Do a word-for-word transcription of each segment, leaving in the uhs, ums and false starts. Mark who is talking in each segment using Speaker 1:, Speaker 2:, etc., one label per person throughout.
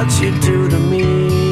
Speaker 1: what you do to me.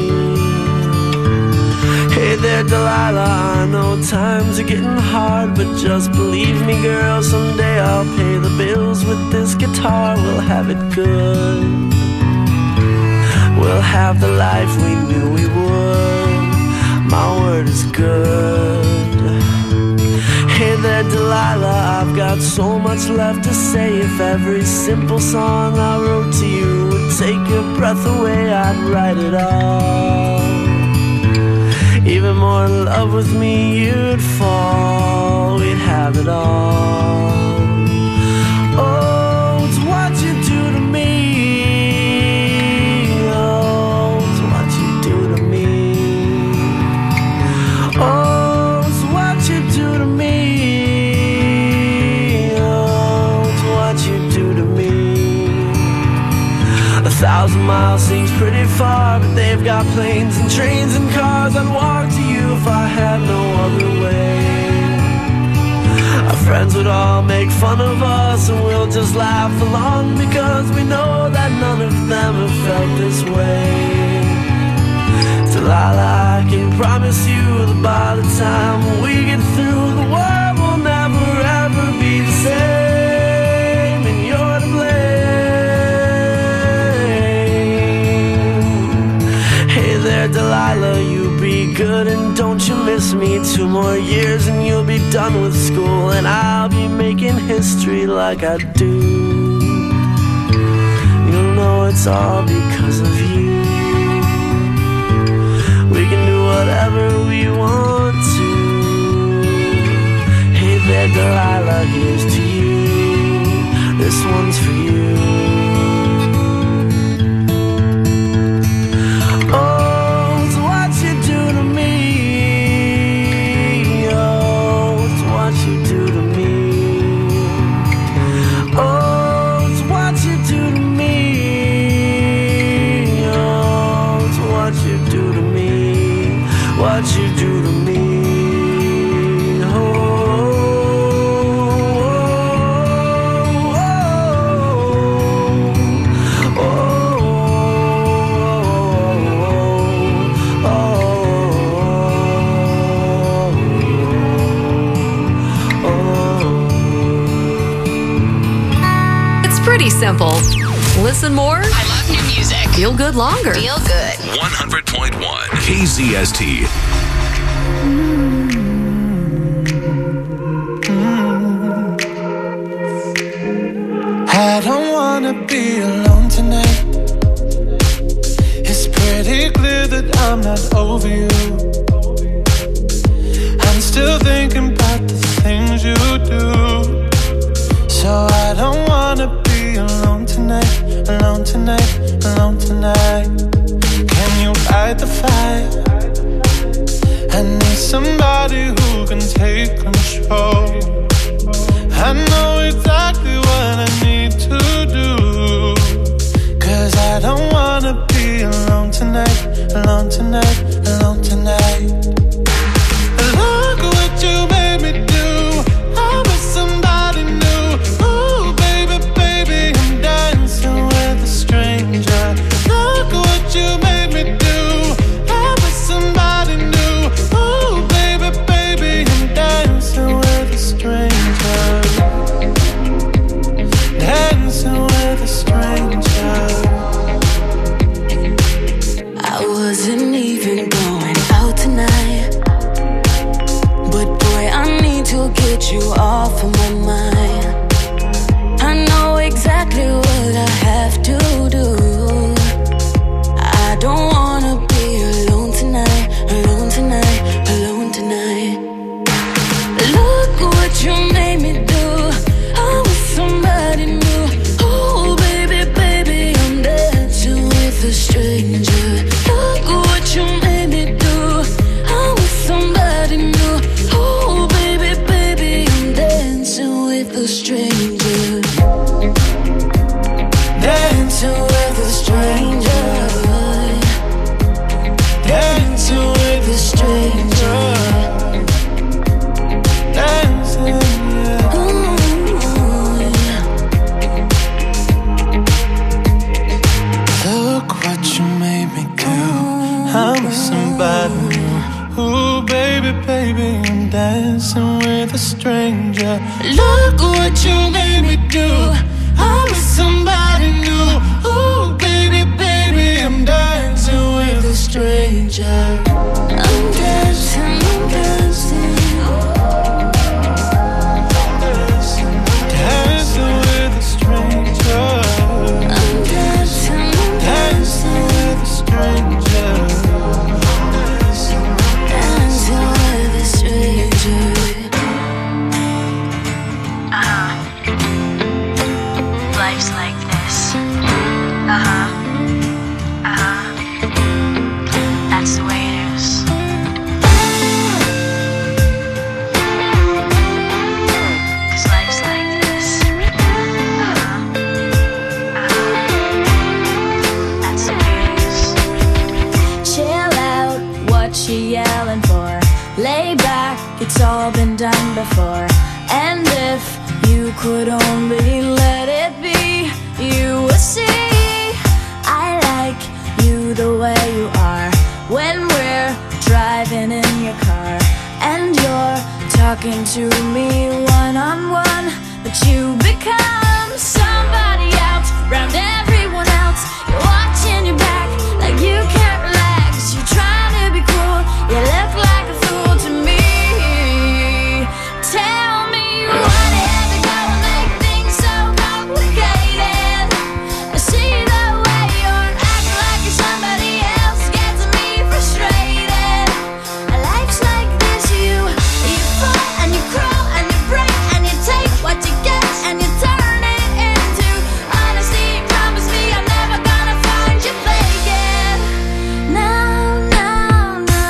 Speaker 1: Hey there, Delilah, I know times are getting hard, but just believe me, girl, someday I'll pay the bills with this guitar. We'll have it good. We'll have the life we knew we would. My word is good. Hey there, Delilah, I've got so much left to say. If every simple song I wrote to you would take your breath away, I'd write it all. Even more in love with me, you'd fall. We'd have it all. Oh, it's what you do to me. Oh, it's what you do to me. Oh, it's what you do to me. Oh, it's what you do to me. A thousand miles seems pretty far, but they've got planes and trains and cars. I'd walk to you if I had no other way. Our friends would all make fun of us, and we'll just laugh along, because we know that none of them have felt this way. Delilah, I can promise you that by the time we get through, the world will never ever be the same, and you're to blame. Hey there, Delilah, you be good and don't you miss me. Two more years and you'll be done with school, and I'll be making history like I do. You'll know it's all because of you. We can do whatever we want to. Hey there, Delilah, here's to you. This one's for you. What you do to me. Oh, oh, oh, oh, oh, oh.
Speaker 2: It's pretty simple. Listen more.
Speaker 3: I love new music.
Speaker 2: Feel good longer.
Speaker 3: Feel good.
Speaker 4: one hundred point one K Z S T.
Speaker 5: I don't wanna be alone tonight. It's pretty clear that I'm not over you. I'm still thinking about the things you do. So I don't wanna be alone tonight, alone tonight, alone tonight. Can you fight the fire? I need somebody who can take control. I know exactly what I need to do, 'cause I don't wanna be alone tonight, alone tonight, alone tonight. Look what you made me do. I'm with somebody new. Ooh, baby, baby, I'm dancing with a stranger. Look what you made me do. I'm with somebody new. Ooh, baby, baby, I'm dancing with a stranger. Dancing with a stranger.
Speaker 6: I wasn't even going out tonight, but boy, I need to get you off of my mind. I know exactly what I have to do. I don't wanna be alone tonight, alone tonight, alone tonight. Look what you made me do. I'm with somebody new. Oh, baby, baby, I'm dancing with a stranger. Look what you made me do. I'm with somebody new. Oh, baby, baby, I'm dancing with a stranger.
Speaker 5: dancing with a stranger. Look what you made me do. I'm with somebody new. Ooh, baby, baby, I'm dancing with a stranger.
Speaker 6: I'm dancing, I'm dancing.
Speaker 5: Dancing with a stranger.
Speaker 6: I'm dancing, I'm
Speaker 5: dancing with a stranger.
Speaker 6: Dancing with a stranger.
Speaker 3: Uh-huh. Life's like this. Uh-huh. Uh-huh. That's the way it is. Cause life's like this. Uh-huh. Uh-huh. That's the way it is.
Speaker 6: Chill out, what you yelling for? Lay back, it's all been done before. And if you could only let it be, you would see I like you the way you are. When we're driving in your car and you're talking to me one-on-one, but you become somebody else around everyone else. You're watching your back like you can't relax. You're trying to be cool, you look like a fool to me. Tell me what had to go and make things so complicated. I see the way you're acting like you're somebody else, gets me frustrated. Life's like this, you you fall and you crawl and you break and you take what you get and you turn it into honesty. Promise me I'm never gonna find you faking. No, no, no.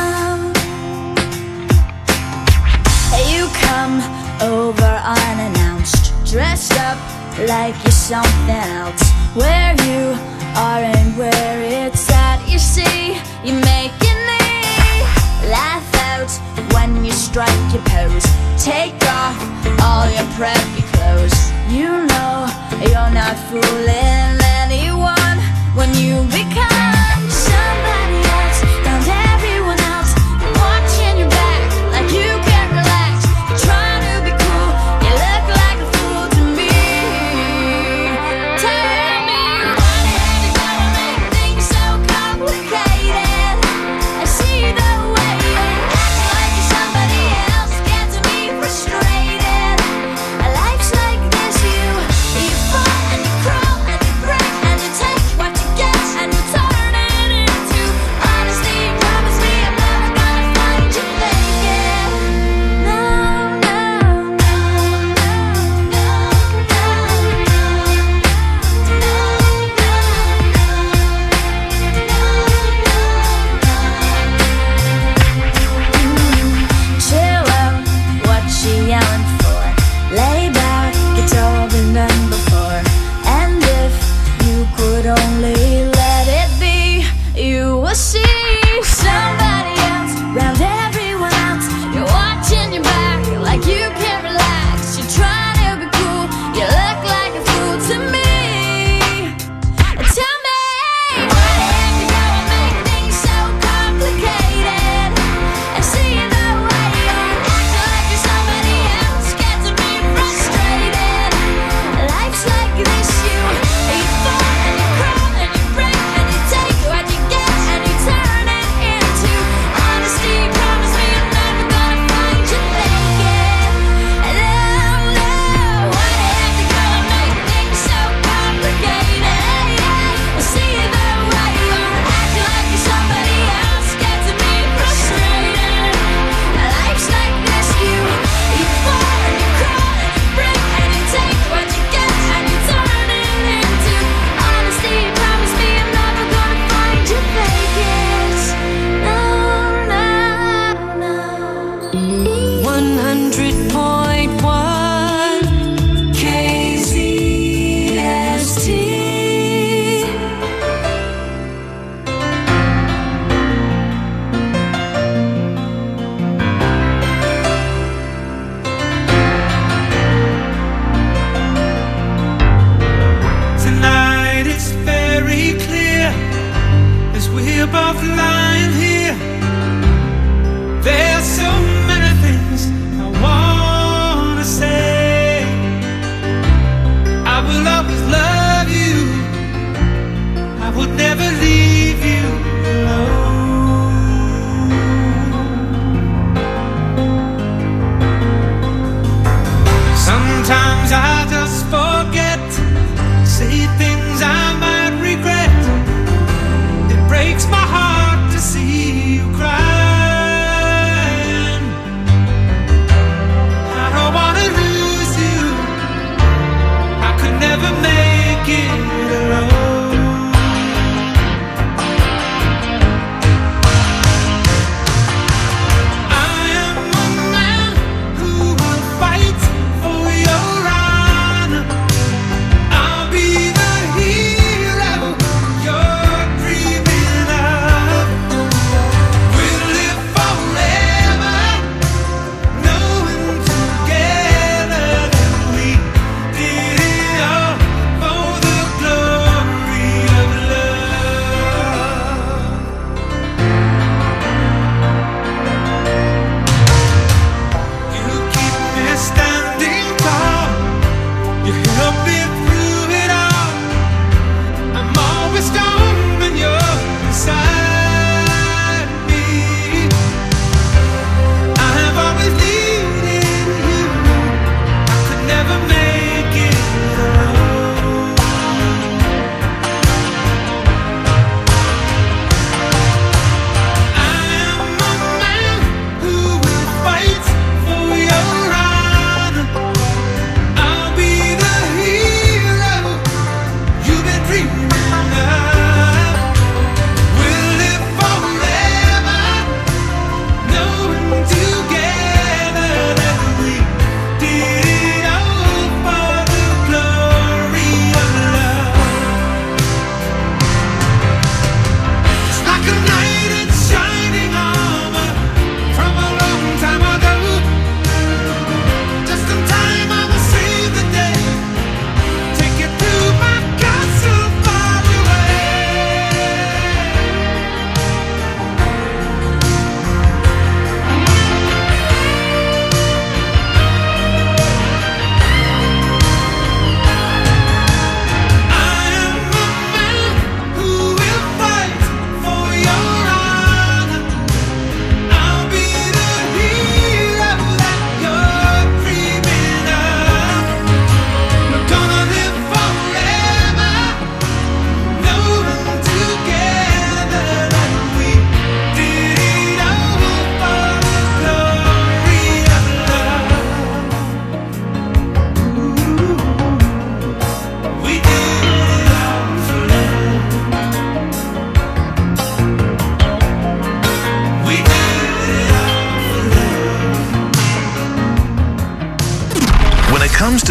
Speaker 6: You come over unannounced, dressed up like you're something else. Where you are and where it's at, you see, you're making me laugh out when you strike your pose. Take off all your preppy clothes. You know you're not fooling anyone when you become somebody else around everyone else. You're watching your back like you can't relax. You're trying to be cool, you look like a fool to me. Tell me what had to go and make things so complicated. I see the way you're acting like you're somebody else, gets me frustrated. Life's like this, you you fall and you crawl and you break and you take what you get and you turn it into honesty. Promise me I'm never gonna find you faking. No, no, no, no, no, chill out, what you yelling for? Lay back, it's all been done before. And if you could only let it be, you will see somebody else around everyone else. You're watching your back like you can't relax. You're trying to be cool, you look like a fool to me. Tell me what had to go and make things so complicated. I see the way you're acting like you're somebody else, gets me frustrated. Life's like this, you you fall and you crawl and you break and you take what you get and you turn it into honesty. Promise me I'm never gonna find you faking. No, no, what had to go and make things so complicated? I see the way you're acting like you're somebody else, gets me frustrated. Life's like this, you you fall and you crawl and you break and you take what you get and you turn it into honesty. Promise me I'm never gonna find you faking. No, no, no.
Speaker 1: one hundred point one K Z S T.
Speaker 5: Tonight it's very clear as we're both lying here. There's so many things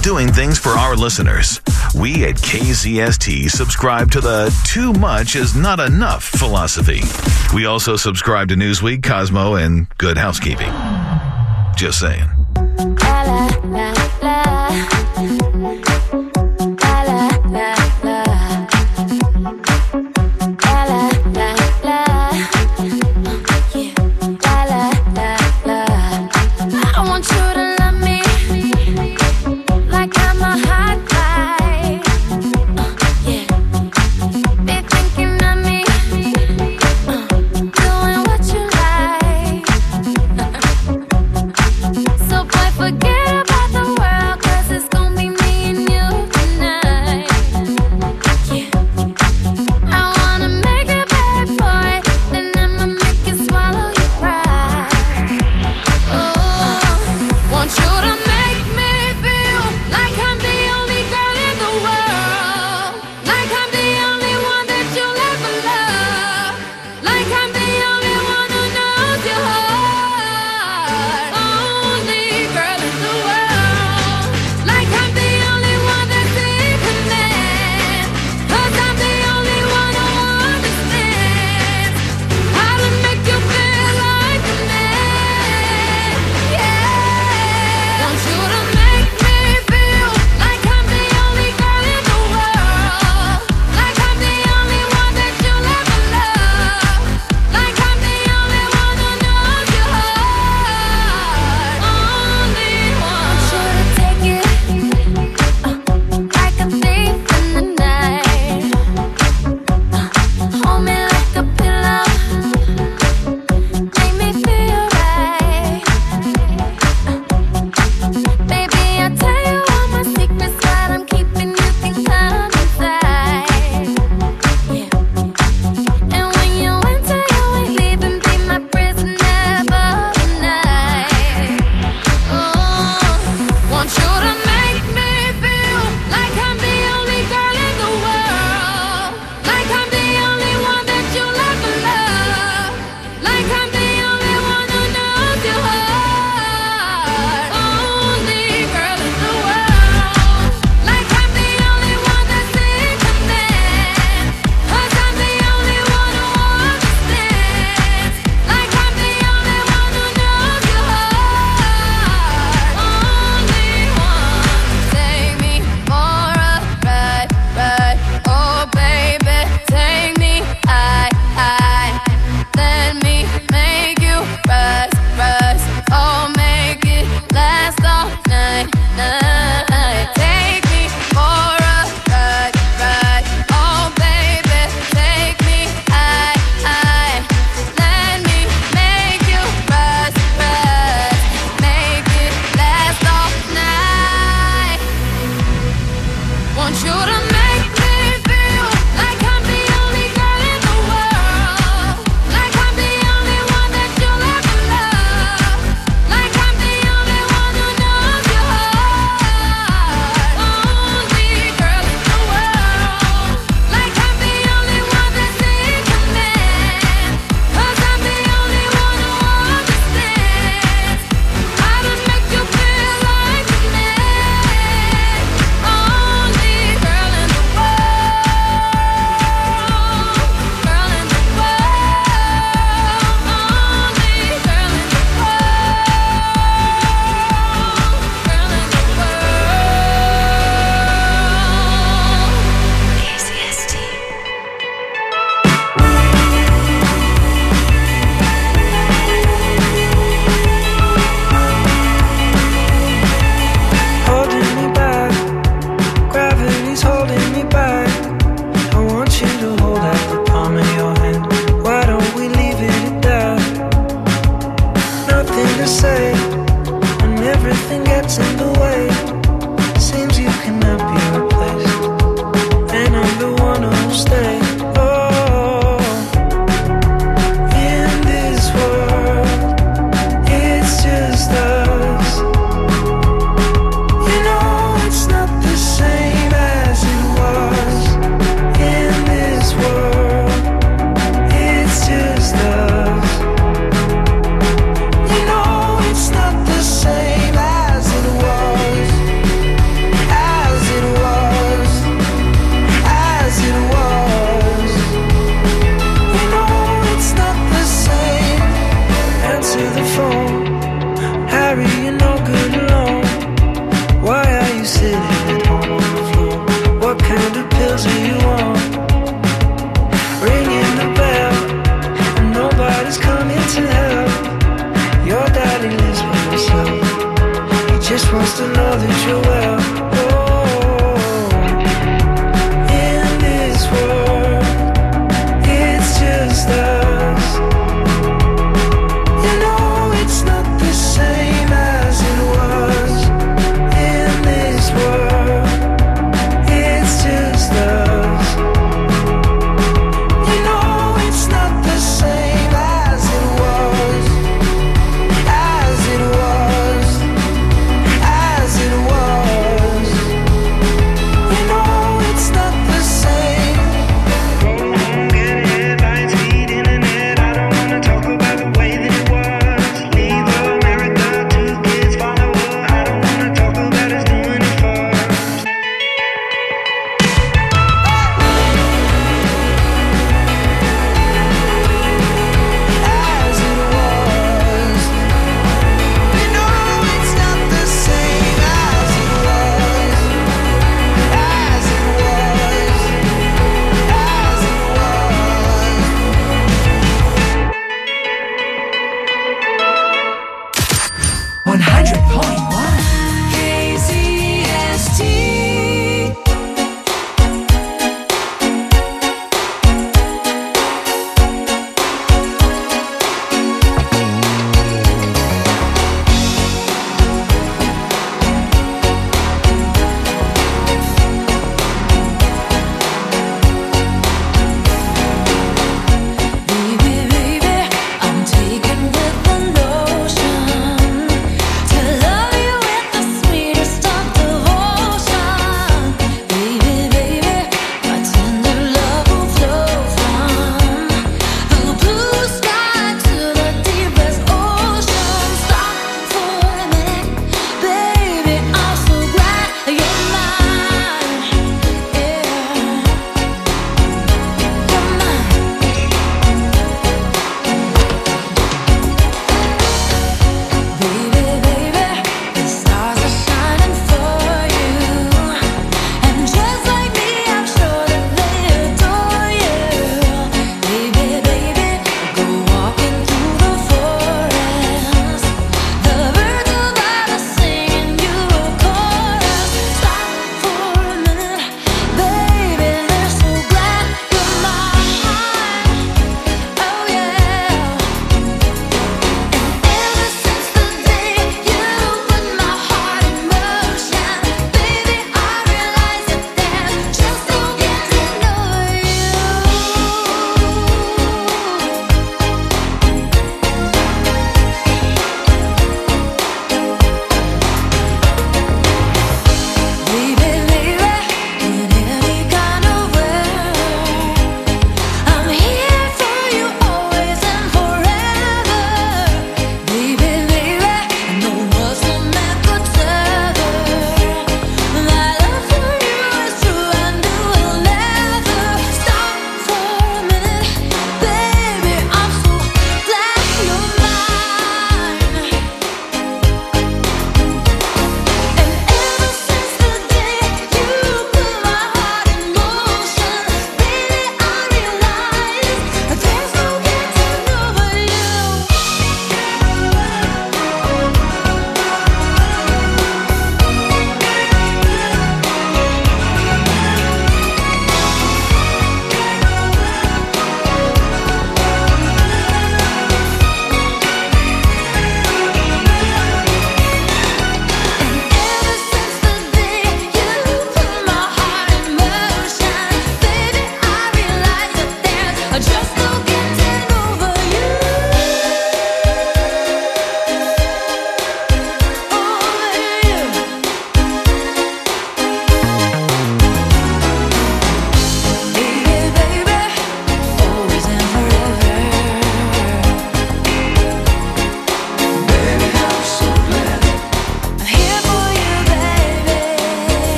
Speaker 4: doing things for our listeners. We at K Z S T subscribe to the too much is not enough philosophy. We also subscribe to Newsweek, Cosmo, and Good Housekeeping. Just saying.
Speaker 6: La, la, la, la. La, la, la, la. La, la, la, la. Yeah. La, la, la, la. I want you to love me like I'm a hot guy. Uh, yeah. Be thinking of me, uh, doing what you like. So boy, forget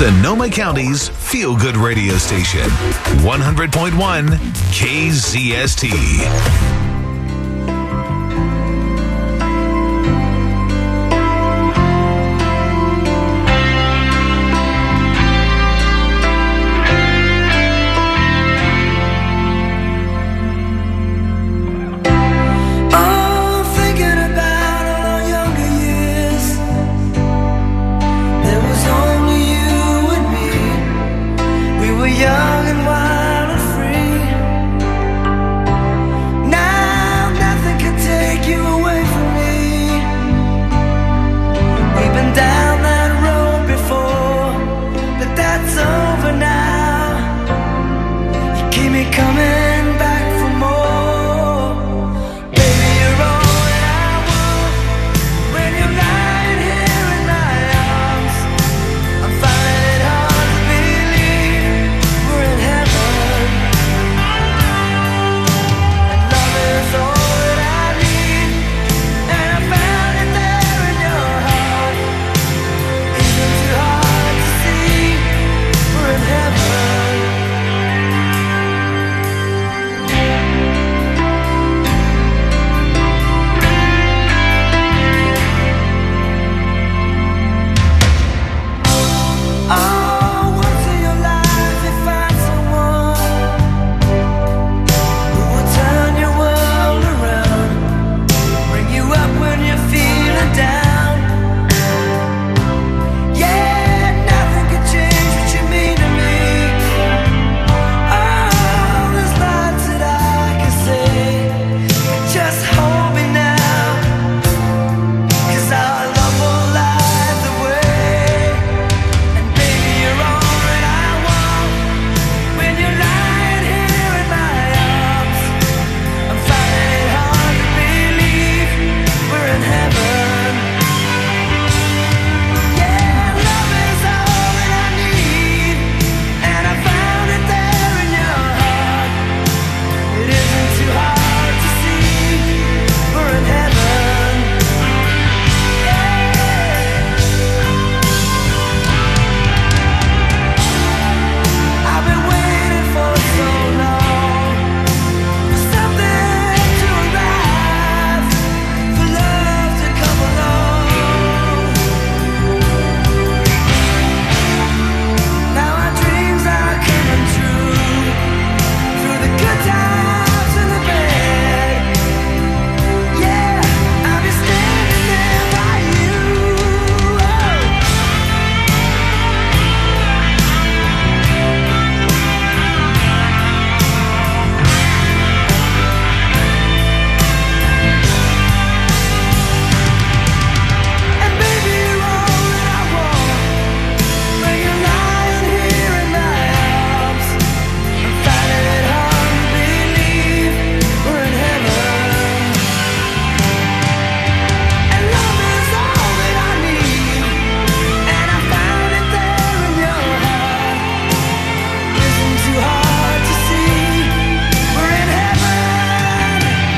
Speaker 4: Sonoma County's feel-good radio station, one hundred point one K Z S T.
Speaker 1: Young and wild and free. Now nothing can take you away from me. We've been down that road before, but that's over now. You keep me coming back for more. Baby, you're all that I want. When you're lying here in my arms, I'm finding it hard to believe we're in heaven. And love is all that I need, and I found it there in your heart. Isn't too hard to see we're in heaven. Oh, once in your life you find someone who will turn your world around, bring you up when you're feeling down. Yeah, nothing can change what you mean to me. Oh, there's lots that I can say, but just hold me now, 'cause our love will light the way. And baby, you're all that I want. When you're lying here in my arms, I'm finding it hard to believe we're in heaven. Yeah, love is all that I need, and I found it there in your heart. It isn't too hard to see we're in heaven. I've been waiting for so long, for something to arrive, for love to come along. Now our dreams are coming true, through the good times and the bad. Yeah, I'll be standing there by you. And baby, you're all that I want. When you're lying here in my arms, I'm finding it hard to believe we're in heaven. And love is all that I need, and I found it there in your heart. Isn't too hard to see we're in heaven.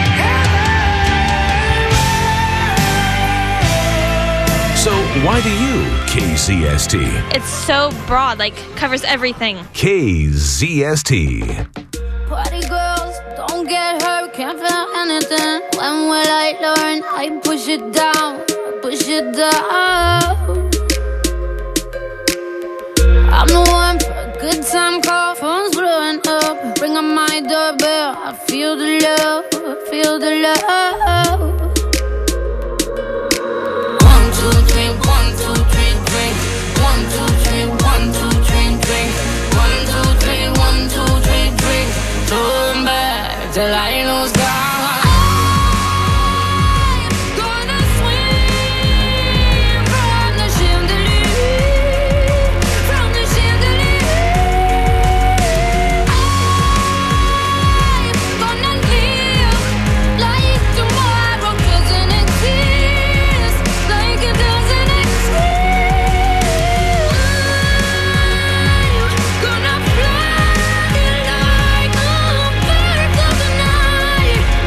Speaker 1: Heaven.
Speaker 4: So why do you K Z S T?
Speaker 7: It's so broad, like covers everything.
Speaker 4: K Z S T.
Speaker 6: Party girls, don't get hurt, can't feel anything. When will I learn? I push it down, push it down. I'm the one for a good time call, phone's blowing up. Ring on my doorbell, I feel the love, I feel the love. One, two, three, one, two, three, drink. One, two, three, one, two, three, drink. One, two, three, one, two, three, drink. Turn back till I lose God. I'm gonna swim from the chandelier, from the chandelier. I'm gonna live like tomorrow doesn't exist, like it doesn't exist. I'm gonna fly like a bird of the night.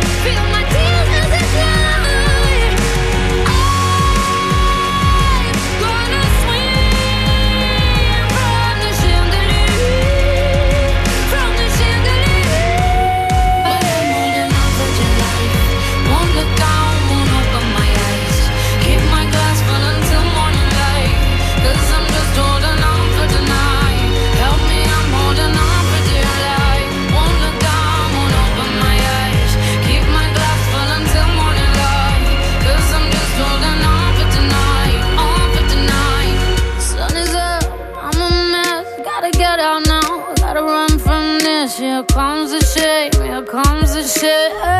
Speaker 6: said